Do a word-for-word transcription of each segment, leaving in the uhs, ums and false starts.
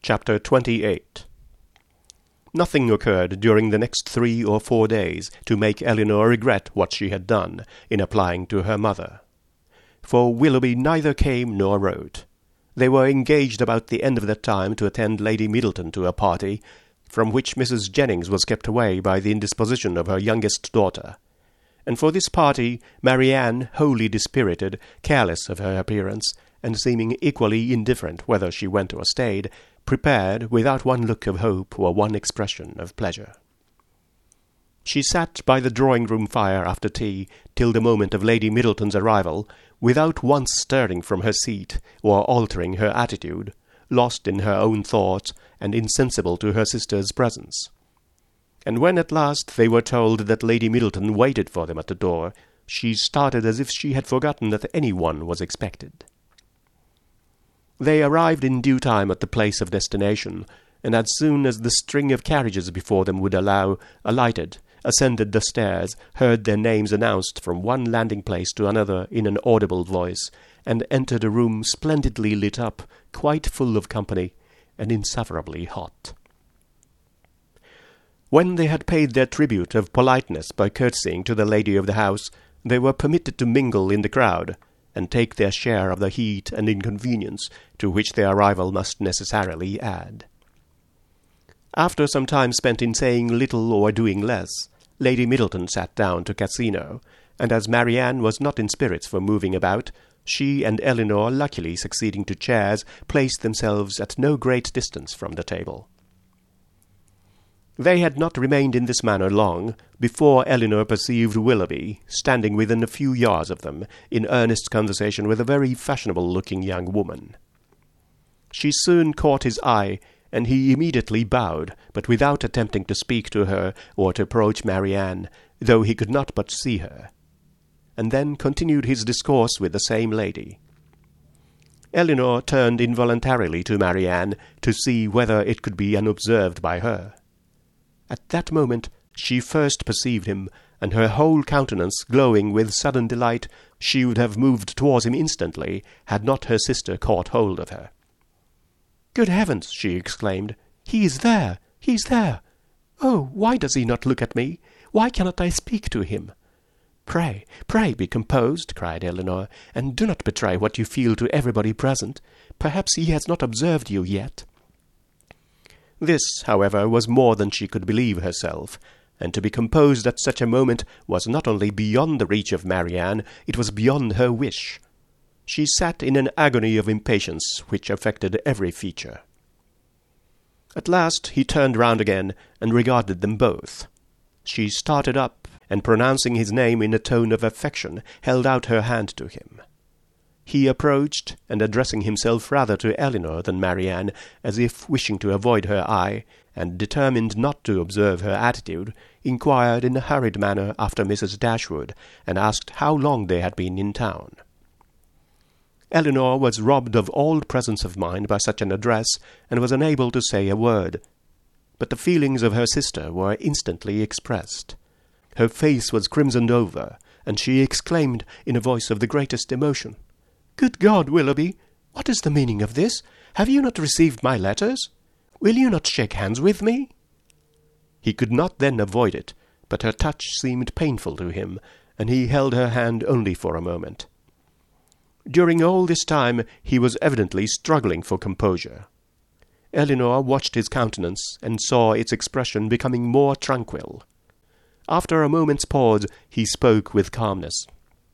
Chapter twenty-eight. Nothing occurred during the next three or four days to make Elinor regret what she had done in applying to her mother. For Willoughby neither came nor wrote. They were engaged about the end of that time to attend Lady Middleton to a party, from which Missus Jennings was kept away by the indisposition of her youngest daughter. And for this party Marianne, wholly dispirited, careless of her appearance, and seeming equally indifferent whether she went or stayed, prepared, without one look of hope or one expression of pleasure. She sat by the drawing-room fire after tea till the moment of Lady Middleton's arrival, without once stirring from her seat or altering her attitude, lost in her own thoughts and insensible to her sister's presence. And when at last they were told that Lady Middleton waited for them at the door, she started as if she had forgotten that any one was expected. They arrived in due time at the place of destination, and as soon as the string of carriages before them would allow, alighted, ascended the stairs, heard their names announced from one landing-place to another in an audible voice, and entered a room splendidly lit up, quite full of company, and insufferably hot. When they had paid their tribute of politeness by curtsying to the lady of the house, they were permitted to mingle in the crowd, and take their share of the heat and inconvenience to which their arrival must necessarily add. After some time spent in saying little or doing less, Lady Middleton sat down to Cassino, and as Marianne was not in spirits for moving about, she and Elinor, luckily succeeding to chairs, placed themselves at no great distance from the table. They had not remained in this manner long, before Elinor perceived Willoughby, standing within a few yards of them, in earnest conversation with a very fashionable-looking young woman. She soon caught his eye, and he immediately bowed, but without attempting to speak to her or to approach Marianne, though he could not but see her, and then continued his discourse with the same lady. Elinor turned involuntarily to Marianne to see whether it could be unobserved by her. At that moment she first perceived him, and her whole countenance glowing with sudden delight, she would have moved towards him instantly, had not her sister caught hold of her. "Good heavens!" she exclaimed. "He is there! He is there! Oh, why does he not look at me? Why cannot I speak to him?" "Pray, pray be composed," cried Elinor, "and do not betray what you feel to everybody present. Perhaps he has not observed you yet." This, however, was more than she could believe herself, and to be composed at such a moment was not only beyond the reach of Marianne, it was beyond her wish. She sat in an agony of impatience which affected every feature. At last he turned round again, and regarded them both. She started up, and pronouncing his name in a tone of affection, held out her hand to him. He approached, and addressing himself rather to Elinor than Marianne, as if wishing to avoid her eye, and determined not to observe her attitude, inquired in a hurried manner after Missus Dashwood, and asked how long they had been in town. Elinor was robbed of all presence of mind by such an address, and was unable to say a word. But the feelings of her sister were instantly expressed. Her face was crimsoned over, and she exclaimed in a voice of the greatest emotion, "Good God, Willoughby! What is the meaning of this? Have you not received my letters? Will you not shake hands with me?" He could not then avoid it, but her touch seemed painful to him, and he held her hand only for a moment. During all this time he was evidently struggling for composure. Elinor watched his countenance, and saw its expression becoming more tranquil. After a moment's pause he spoke with calmness.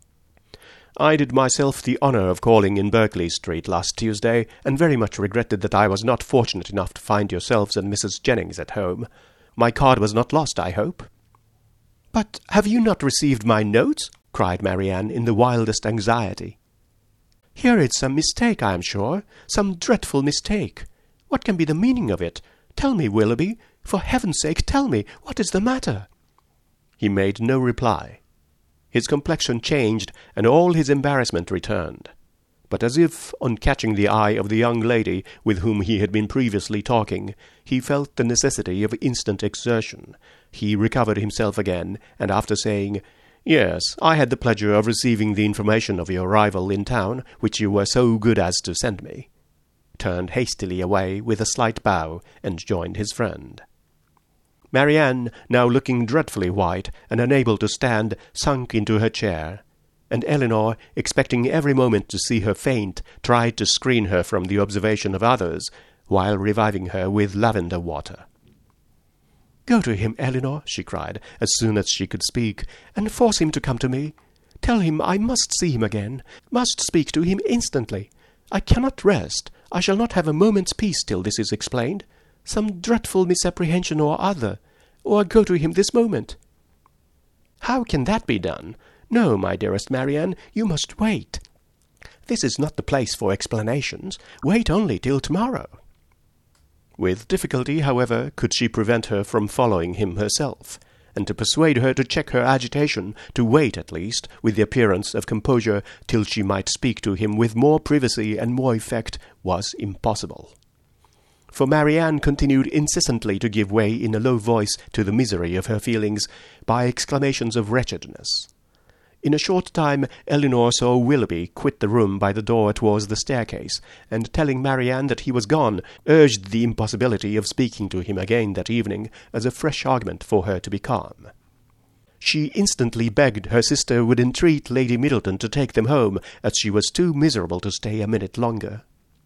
"I did myself the honour of calling in Berkeley Street last Tuesday, and very much regretted that I was not fortunate enough to find yourselves and Missus Jennings at home. My card was not lost, I hope?" "But have you not received my notes?" cried Marianne in the wildest anxiety. "Here is some mistake, I am sure, some dreadful mistake. What can be the meaning of it? Tell me, Willoughby, for heaven's sake, tell me, what is the matter?" He made no reply. His complexion changed, and all his embarrassment returned. But as if, on catching the eye of the young lady with whom he had been previously talking, he felt the necessity of instant exertion, he recovered himself again, and after saying, "Yes, I had the pleasure of receiving the information of your arrival in town, which you were so good as to send me," turned hastily away with a slight bow, and joined his friend. Marianne, now looking dreadfully white and unable to stand, sunk into her chair, and Elinor, expecting every moment to see her faint, tried to screen her from the observation of others, while reviving her with lavender water. "Go to him, Elinor," she cried, as soon as she could speak, "and force him to come to me. Tell him I must see him again, must speak to him instantly. I cannot rest. I shall not have a moment's peace till this is explained. Some dreadful misapprehension or other, or go to him this moment." "How can that be done? No, my dearest Marianne, you must wait. This is not the place for explanations. Wait only till tomorrow." With difficulty, however, could she prevent her from following him herself, and to persuade her to check her agitation, to wait at least, with the appearance of composure, till she might speak to him with more privacy and more effect, was impossible. For Marianne continued incessantly to give way in a low voice to the misery of her feelings, by exclamations of wretchedness. In a short time Elinor saw Willoughby quit the room by the door towards the staircase, and telling Marianne that he was gone, urged the impossibility of speaking to him again that evening as a fresh argument for her to be calm. She instantly begged her sister would entreat Lady Middleton to take them home, as she was too miserable to stay a minute longer.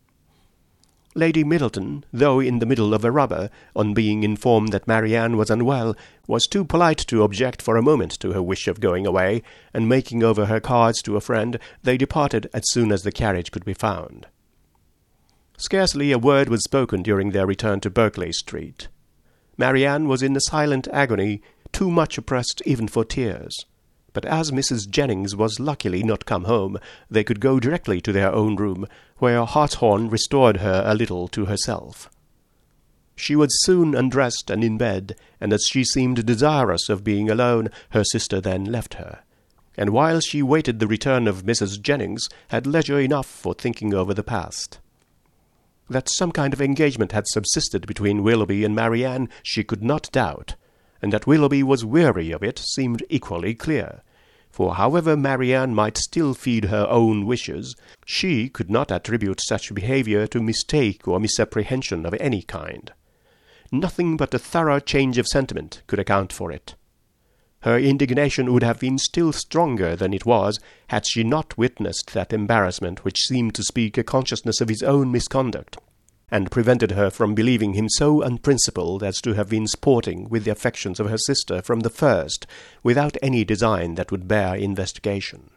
Lady Middleton, though in the middle of a rubber, on being informed that Marianne was unwell, was too polite to object for a moment to her wish of going away, and making over her cards to a friend, they departed as soon as the carriage could be found. Scarcely a word was spoken during their return to Berkeley Street. Marianne was in a silent agony, too much oppressed even for tears. But as Missus Jennings was luckily not come home, they could go directly to their own room, where Hartshorn restored her a little to herself. She was soon undressed and in bed, and as she seemed desirous of being alone, her sister then left her, and while she waited the return of Missus Jennings, had leisure enough for thinking over the past. That some kind of engagement had subsisted between Willoughby and Marianne she could not doubt, and that Willoughby was weary of it seemed equally clear. For however Marianne might still feed her own wishes, she could not attribute such behaviour to mistake or misapprehension of any kind. Nothing but a thorough change of sentiment could account for it. Her indignation would have been still stronger than it was, had she not witnessed that embarrassment which seemed to speak a consciousness of his own misconduct, and prevented her from believing him so unprincipled as to have been sporting with the affections of her sister from the first, without any design that would bear investigation.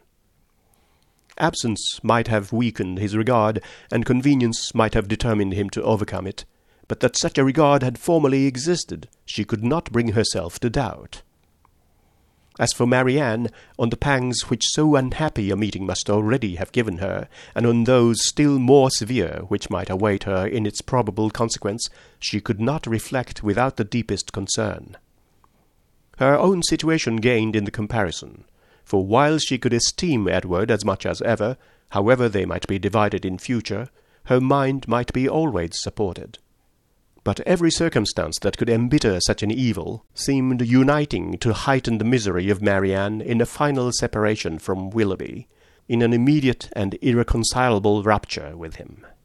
Absence might have weakened his regard, and convenience might have determined him to overcome it, but that such a regard had formerly existed, she could not bring herself to doubt. As for Marianne, on the pangs which so unhappy a meeting must already have given her, and on those still more severe which might await her in its probable consequence, she could not reflect without the deepest concern. Her own situation gained in the comparison, for while she could esteem Edward as much as ever, however they might be divided in future, her mind might be always supported. But every circumstance that could embitter such an evil seemed uniting to heighten the misery of Marianne in a final separation from Willoughby, in an immediate and irreconcilable rupture with him.